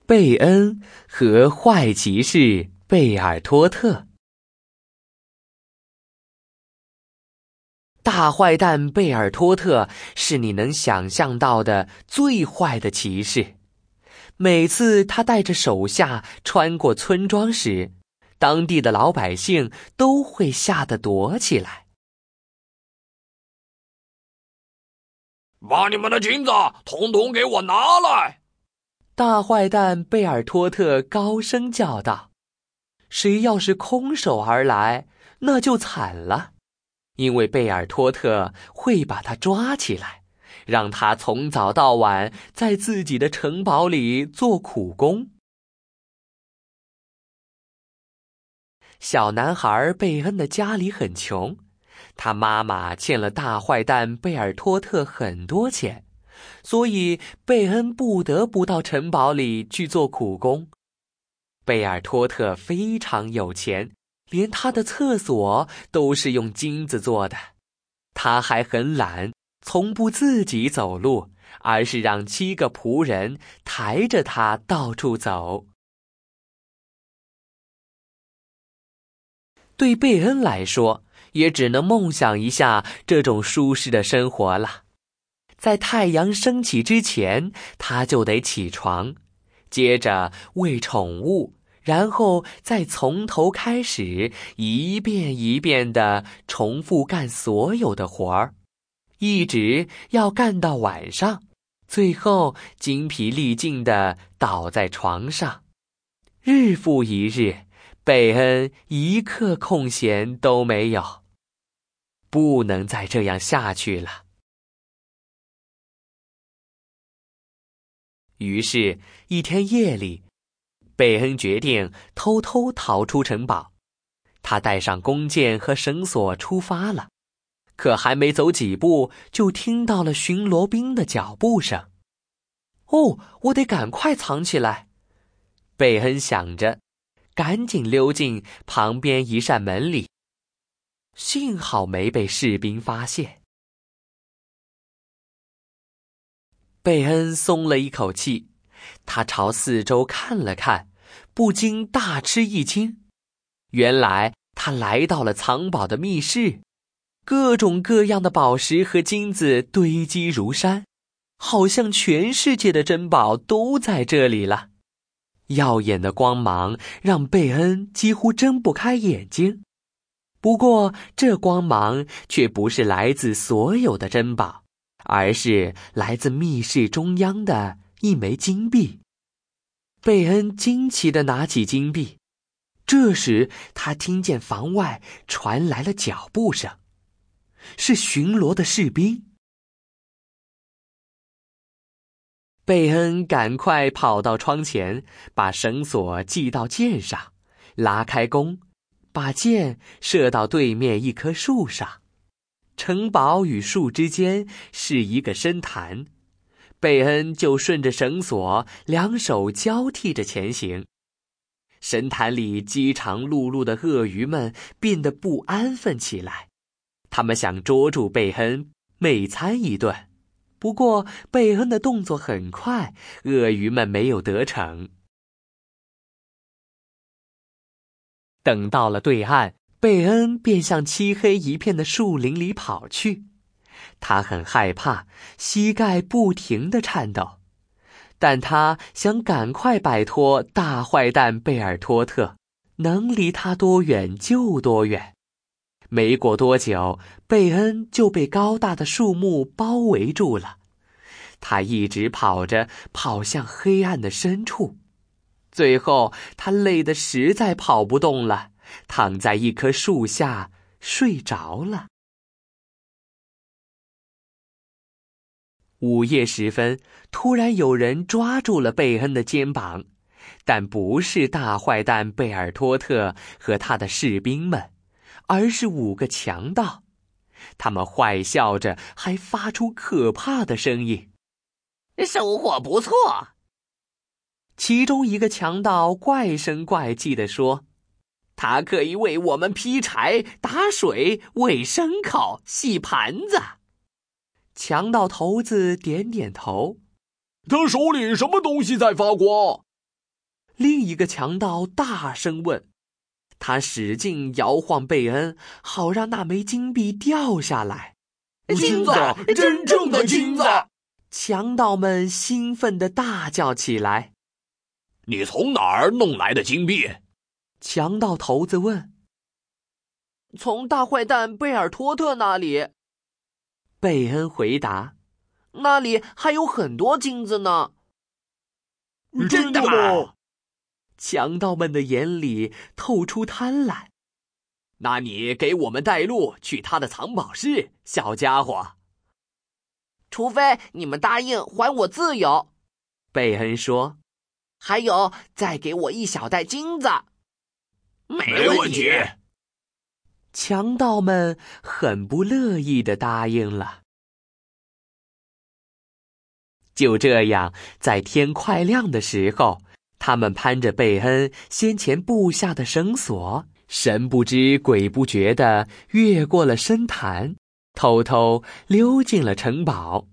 贝恩和坏骑士贝尔托特。大坏蛋贝尔托特是你能想象到的最坏的骑士。每次他带着手下穿过村庄时，当地的老百姓都会吓得躲起来。 把你们的金子统统给我拿来！ 大坏蛋贝尔托特高声叫道。谁要是空手而来，那就惨了，因为贝尔托特会把他抓起来，让他从早到晚在自己的城堡里做苦工。小男孩贝恩的家里很穷，他妈妈欠了大坏蛋贝尔托特很多钱，所以贝恩不得不到城堡里去做苦工。贝尔托特非常有钱，连他的厕所都是用金子做的。他还很懒，从不自己走路，而是让7个仆人抬着他到处走。对贝恩来说，也只能梦想一下这种舒适的生活了。在太阳升起之前，他就得起床，接着喂宠物，然后再从头开始，一遍一遍地重复干所有的活儿，一直要干到晚上，最后精疲力尽地倒在床上。日复一日，贝恩一刻空闲都没有。不能再这样下去了。于是，一天夜里，贝恩决定偷偷逃出城堡。他带上弓箭和绳索出发了，可还没走几步，就听到了巡逻兵的脚步声。哦，我得赶快藏起来，贝恩想着，赶紧溜进旁边一扇门里。幸好没被士兵发现。贝恩松了一口气，他朝四周看了看，不禁大吃一惊。原来他来到了藏宝的密室，各种各样的宝石和金子堆积如山，好像全世界的珍宝都在这里了。耀眼的光芒让贝恩几乎睁不开眼睛。不过，这光芒却不是来自所有的珍宝，而是来自密室中央的一枚金币。贝恩惊奇地拿起金币，这时他听见房外传来了脚步声，是巡逻的士兵。贝恩赶快跑到窗前，把绳索系到箭上，拉开弓，把箭射到对面一棵树上。城堡与树之间是一个深潭，贝恩就顺着绳索，两手交替着前行。深潭里饥肠辘辘的鳄鱼们变得不安分起来，他们想捉住贝恩，美餐一顿。不过贝恩的动作很快，鳄鱼们没有得逞。等到了对岸，贝恩便向漆黑一片的树林里跑去。他很害怕，膝盖不停地颤抖，但他想赶快摆脱大坏蛋贝尔托特，能离他多远就多远。没过多久，贝恩就被高大的树木包围住了。他一直跑着，跑向黑暗的深处。最后，他累得实在跑不动了，躺在一棵树下睡着了。午夜时分，突然有人抓住了贝恩的肩膀，但不是大坏蛋贝尔托特和他的士兵们，而是5个强盗。他们坏笑着，还发出可怕的声音。 收获不错。 其中一个强盗怪声怪气地说，他可以为我们劈柴、打水、喂牲口、洗盘子。强盗头子点点头， 他手里什么东西在发光？ 另一个强盗大声问。他使劲摇晃贝恩，好让那枚金币掉下来。 金子，真正的金子！ 强盗们兴奋地大叫起来。 你从哪儿弄来的金币？ 强盗头子问。从大坏蛋贝尔托特那里。贝恩回答。那里还有很多金子呢。 真的吗？ 强盗们的眼里透出贪婪。那你给我们带路去他的藏宝室，小家伙。除非你们答应还我自由，贝恩说。还有，再给我一小袋金子。 没问题。 强盗们很不乐意地答应了。就这样，在天快亮的时候，他们攀着贝恩先前布下的绳索，神不知鬼不觉地越过了深潭，偷偷溜进了城堡。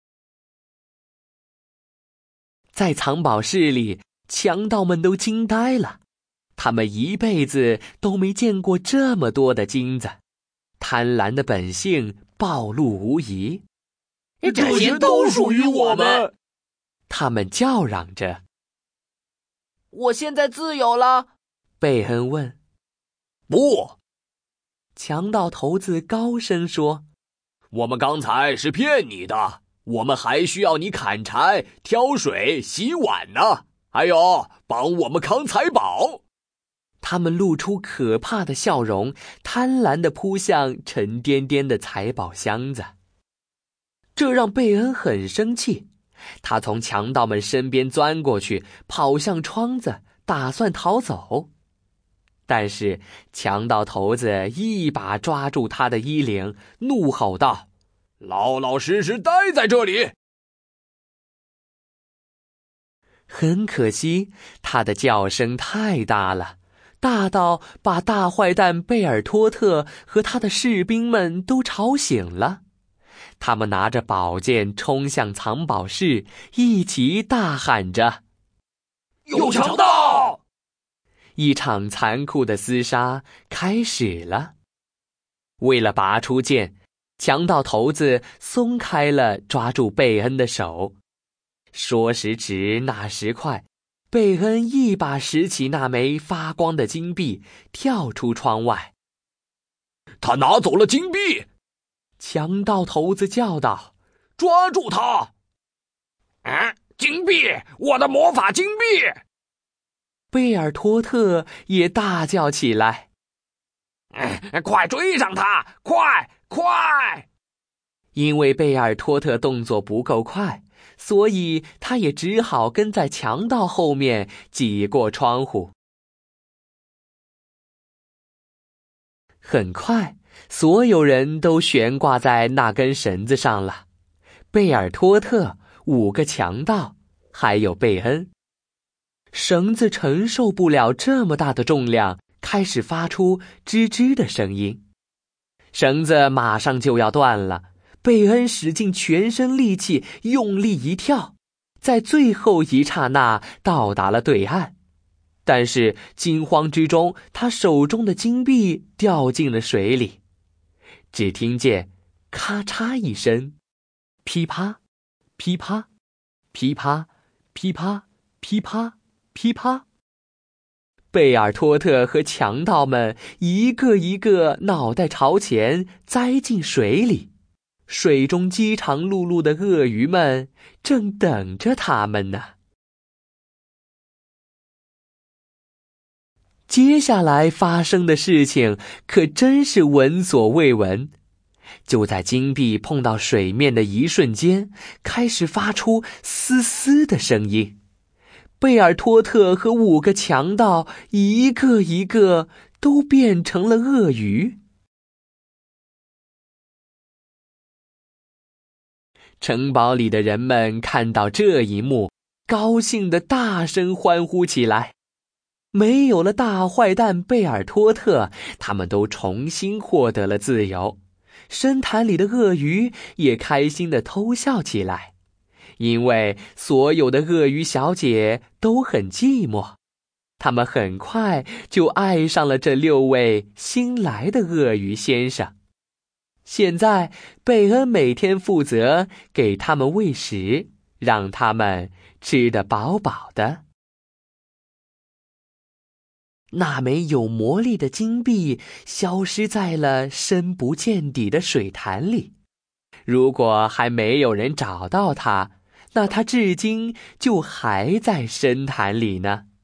在藏宝室里，强盗们都惊呆了，他们一辈子都没见过这么多的金子，贪婪的本性暴露无遗。 这些都属于我们！ 他们叫嚷着。我现在自由了？贝恩问。 不， 强盗头子高声说。 我们刚才是骗你的，我们还需要你砍柴、挑水、洗碗呢，还有帮我们扛财宝。 他们露出可怕的笑容，贪婪地扑向沉甸甸的财宝箱子。这让贝恩很生气，他从强盗们身边钻过去，跑向窗子，打算逃走。但是强盗头子一把抓住他的衣领，怒吼道： 老老实实待在这里！ 很可惜，他的叫声太大了，大到把大坏蛋贝尔托特和他的士兵们都吵醒了。他们拿着宝剑冲向藏宝室，一起大喊着： 有强盗！ 一场残酷的厮杀开始了。为了拔出剑，强盗头子松开了抓住贝恩的手。说时迟，那时快，贝恩一把拾起那枚发光的金币，跳出窗外。 他拿走了金币！ 强盗头子叫道： 抓住他！金币！我的魔法金币！ 贝尔托特也大叫起来： 快追上他！快！快！ 因为贝尔托特动作不够快，所以他也只好跟在强盗后面挤过窗户。很快，所有人都悬挂在那根绳子上了。贝尔托特、5个强盗，还有贝恩。绳子承受不了这么大的重量，开始发出吱吱的声音。绳子马上就要断了，贝恩使尽全身力气，用力一跳，在最后一刹那到达了对岸。但是惊慌之中，他手中的金币掉进了水里。只听见咔嚓一声，噼啪噼啪噼啪噼啪噼啪噼啪，贝尔托特和强盗们一个一个脑袋朝前栽进水里，水中饥肠辘辘的鳄鱼们正等着他们呢。接下来发生的事情可真是闻所未闻。就在金币碰到水面的一瞬间，开始发出嘶嘶的声音。贝尔托特和5个强盗一个一个都变成了鳄鱼。城堡里的人们看到这一幕，高兴地大声欢呼起来。没有了大坏蛋贝尔托特，他们都重新获得了自由。深潭里的鳄鱼也开心地偷笑起来，因为所有的鳄鱼小姐都很寂寞， 他们很快就爱上了这6位新来的鳄鱼先生。现在，贝恩每天负责给他们喂食，让他们吃得饱饱的。那枚有魔力的金币消失在了深不见底的水潭里。如果还没有人找到它，那它至今就还在深潭里呢。